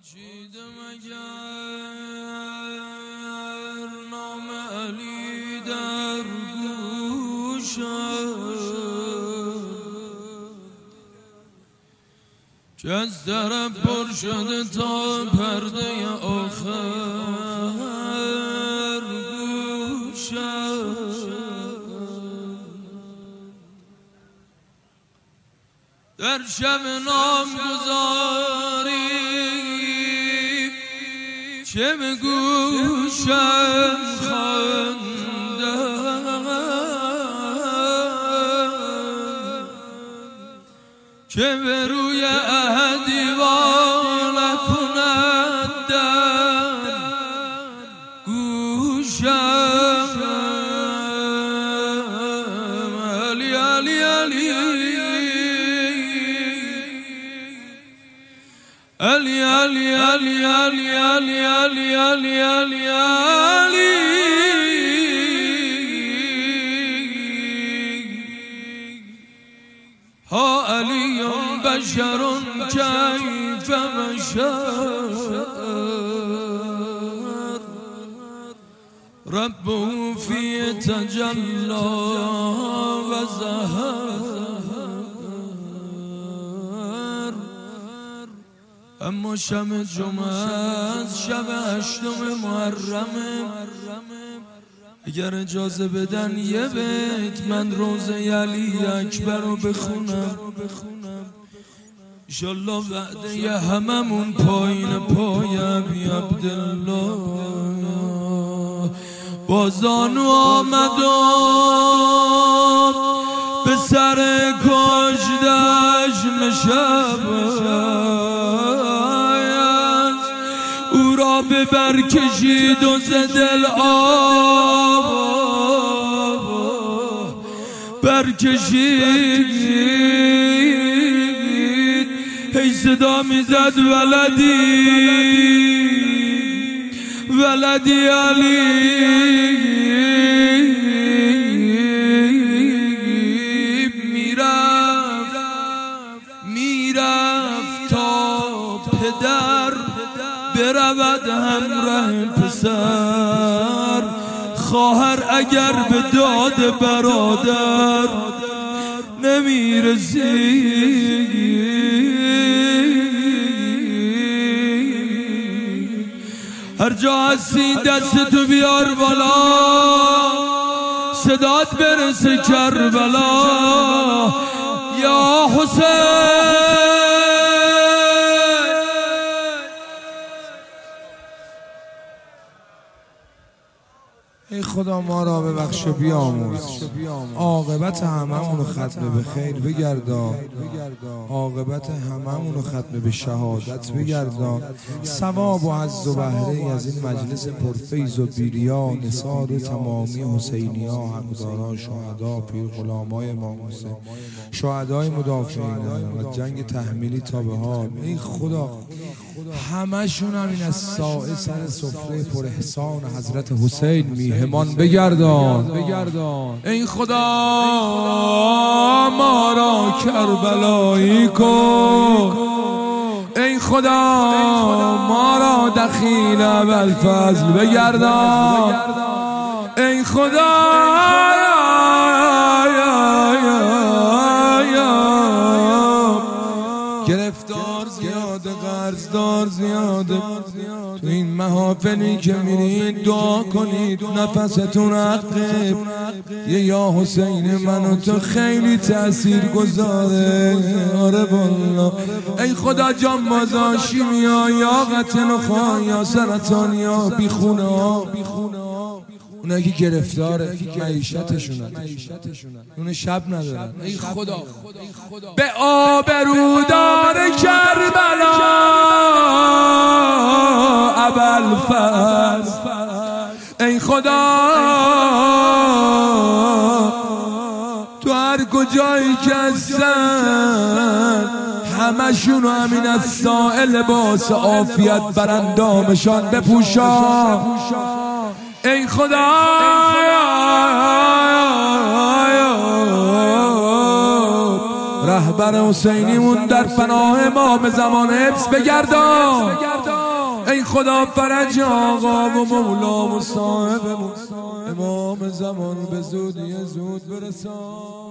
چیدم اگر نام علی در گوشم که از طرف پر شده تا پرده آخر گوشم در شب نامگذاری چه به گوشم خواندم که به روی احدی والا کند در گوشم علی علی علی علی علی علی علی علی علی علی علی علی ها علی بشر کیف بشر ربه فی تجلی و ظهر اما شب جمعه از شب 8 محرم اگر اجازه بدن یه بیت من روزه علی اکبر رو بخونم انشالله وعده هممون پایین پای ابی عبدالله با زانو آمد و به سر کشتش نشب او را به بر کشید و ز دل آب برکشید هی صدا میزد ولدی ولدی علی میرفت تا پدر برود همراه پسر خواهر اگر به داد برادر نمیرسید هر جا هستی دستتو بیار بالا صدات برسه کربلا یا حسین ای خدا ما را ببخش و بیامرز عاقبت هممون رو ختم به خیر بگردان عاقبت هممون رو ختم به شهادت بگردان ثواب و عز و بهره ای از این مجلس پرفیض و بیریا نثار تمامی حسینیا حقداران شهدا پیر غلامای امام حسین شهدای مدافعین و جنگ تحمیلی تا به حال ای خدا همشون همین از سائه سر سفره پر احسان حضرت حسین میهمان بگردان ای خدا ما را کربلایی کن ای خدا ما را دخیل ابوالفضل بگردان ای خدا گرفتار زیاده قرضدار زیاده تو این محافلی که میرید دعا کنید نفستون عقب یا حسین من و تو خیلی تأثیر گذاره آره والا ای خدا جان بازا شیمیا یا قتل و خواه یا سرطان یا بیخونه اونایی که گرفتاره معیشتشونن اون شب ندارن ای خدا به آبرودار کربلا ابوالفضل ای خدا تو هر کجایی که هستن همشون رو همین از سائه لباس عافیت بر اندامشان بپوشان ای خدا رهبر حسینیمون در پناه امام زمان حفظ بگردان خدا فرج آقا و مولا و صاحب امام زمان به زودی زود برسان.